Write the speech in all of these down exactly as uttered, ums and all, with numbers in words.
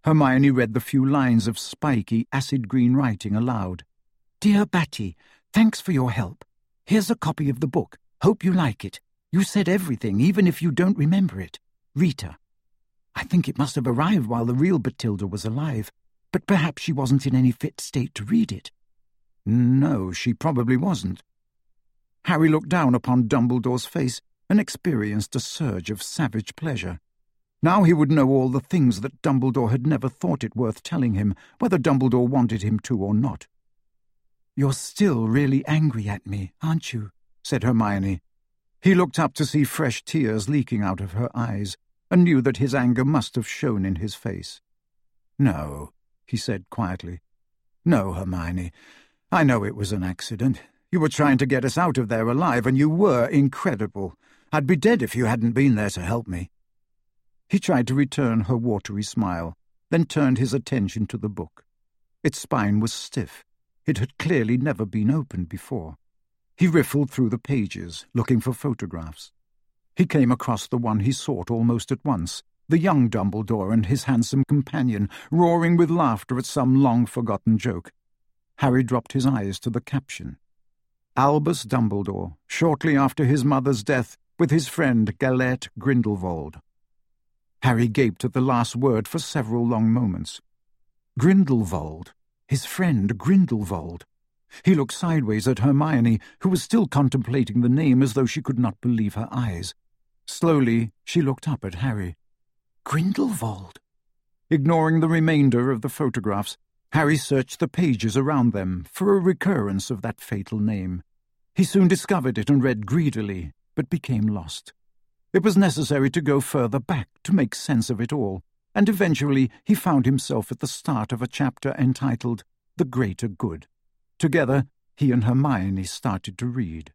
Hermione read the few lines of spiky, acid-green writing aloud. "Dear Batty, thanks for your help. Here's a copy of the book. Hope you like it. You said everything, even if you don't remember it. Rita." I think it must have arrived while the real Bathilda was alive, but perhaps she wasn't in any fit state to read it. No, she probably wasn't. Harry looked down upon Dumbledore's face and experienced a surge of savage pleasure. Now he would know all the things that Dumbledore had never thought it worth telling him, whether Dumbledore wanted him to or not. "You're still really angry at me, aren't you?" said Hermione. He looked up to see fresh tears leaking out of her eyes, and knew that his anger must have shown in his face. "No," he said quietly. "No, Hermione. I know it was an accident. You were trying to get us out of there alive, and you were incredible. I'd be dead if you hadn't been there to help me." He tried to return her watery smile, then turned his attention to the book. Its spine was stiff. It had clearly never been opened before. He riffled through the pages, looking for photographs. He came across the one he sought almost at once, the young Dumbledore and his handsome companion, roaring with laughter at some long-forgotten joke. Harry dropped his eyes to the caption. Albus Dumbledore, shortly after his mother's death, with his friend Gellert Grindelwald. Harry gaped at the last word for several long moments. Grindelwald. His friend Grindelwald. He looked sideways at Hermione, who was still contemplating the name as though she could not believe her eyes. Slowly, she looked up at Harry. Grindelwald. Ignoring the remainder of the photographs, Harry searched the pages around them for a recurrence of that fatal name. He soon discovered it and read greedily, but became lost. It was necessary to go further back to make sense of it all, and eventually he found himself at the start of a chapter entitled The Greater Good. Together, he and Hermione started to read.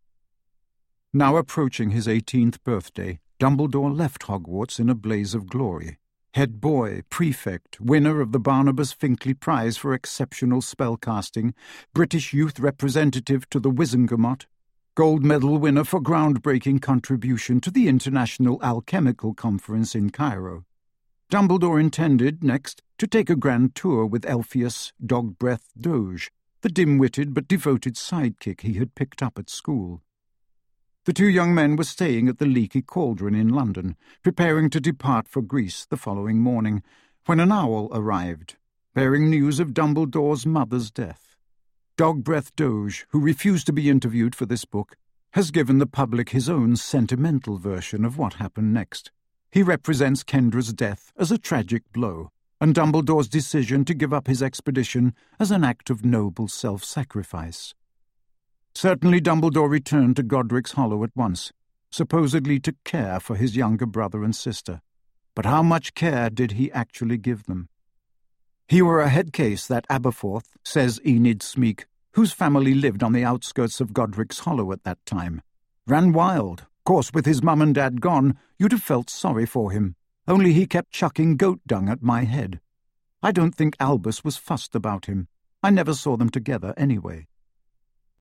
Now approaching his eighteenth birthday, Dumbledore left Hogwarts in a blaze of glory. Head boy, prefect, winner of the Barnabas Finkley Prize for exceptional spellcasting, British youth representative to the Wizengamot, gold medal winner for groundbreaking contribution to the International Alchemical Conference in Cairo. Dumbledore intended, next, to take a grand tour with Elphius Dogbreath Doge, the dim-witted but devoted sidekick he had picked up at school. The two young men were staying at the Leaky Cauldron in London, preparing to depart for Greece the following morning, when an owl arrived, bearing news of Dumbledore's mother's death. Dogbreath Doge, who refused to be interviewed for this book, has given the public his own sentimental version of what happened next. He represents Kendra's death as a tragic blow, and Dumbledore's decision to give up his expedition as an act of noble self-sacrifice. Certainly Dumbledore returned to Godric's Hollow at once, supposedly to care for his younger brother and sister. But how much care did he actually give them? He were a head case, that Aberforth, says Enid Smeek, whose family lived on the outskirts of Godric's Hollow at that time. Ran wild. Of course, with his mum and dad gone, you'd have felt sorry for him. Only he kept chucking goat dung at my head. I don't think Albus was fussed about him. I never saw them together anyway.